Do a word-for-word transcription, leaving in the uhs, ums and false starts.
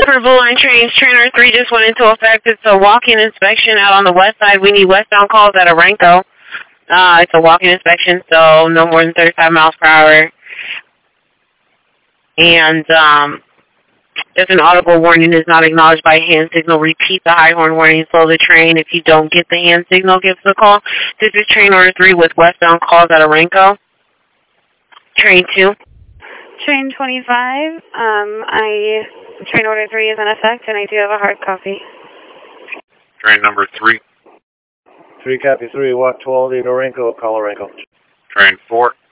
for Blue Line trains, Trainer three just went into effect. It's a walk-in inspection out on the west side. We need westbound calls at Aranco. Uh, it's a walk-in inspection, so no more than thirty-five miles per hour. And um, if an audible warning is not acknowledged by hand signal, repeat the high horn warning, slow the train. If you don't get the hand signal, give us a call. This is Train Order three with westbound calls at Aranco. Train two. Train twenty-five, um, I, Train Order three is in effect, and I do have a hard copy. Train number three. three copy three, walk twelve, eight Aranco, call Aranco. Train four.